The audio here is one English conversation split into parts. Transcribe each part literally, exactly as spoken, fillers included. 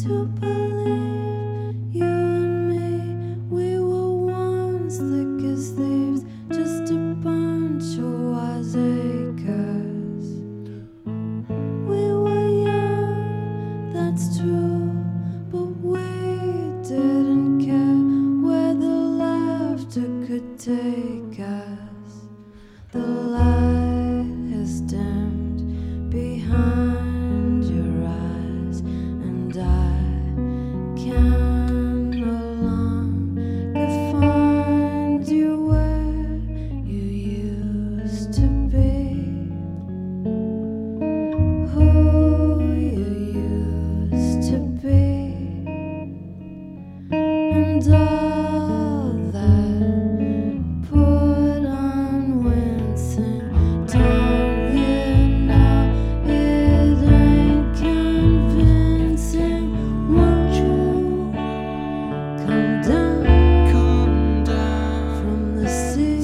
to believe you and me, we were once thick as thieves, just a bunch of wiseacres. We were young, that's true, but we didn't care where the laughter could take us. The light has dimmed behind your eyes, and I can no longer find you where you used to be, who you used to be, and all that put on wincing. Don't you know it ain't convincing? Won't you come down, Come down from the sea?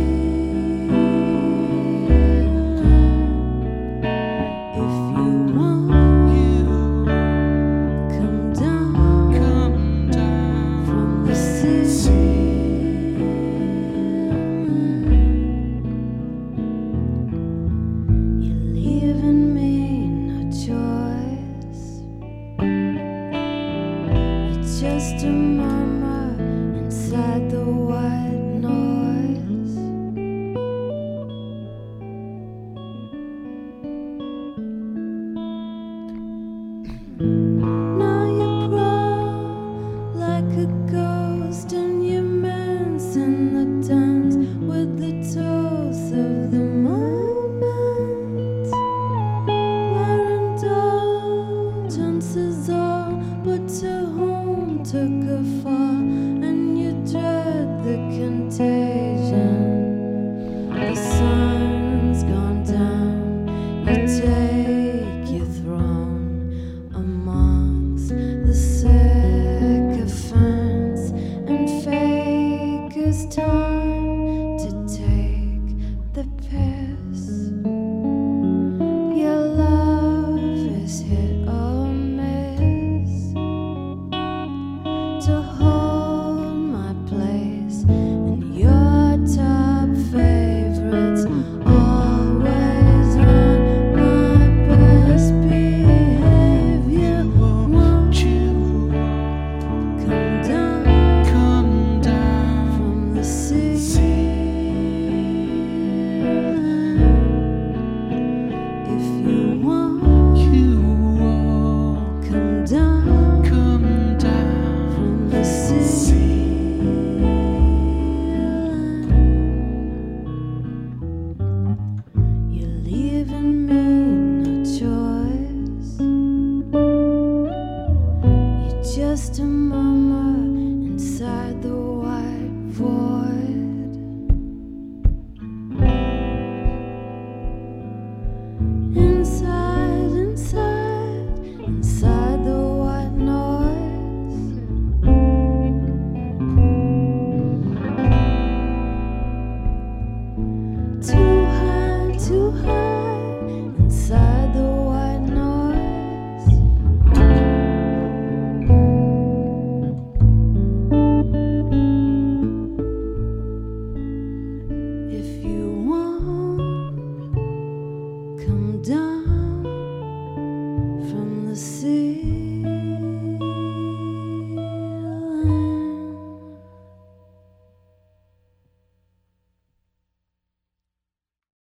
If you want, you, come down come down from the sea. You're leaving me no choice. You're just a murmur inside the white noise. Now you prowl like a ghost, and you're mincing the dance with the toast of the moment, where indulgence is all but to whom took a fall, and you dread the contagion. The sun's gone down, you take your throne amongst the sycophants and fakers' time.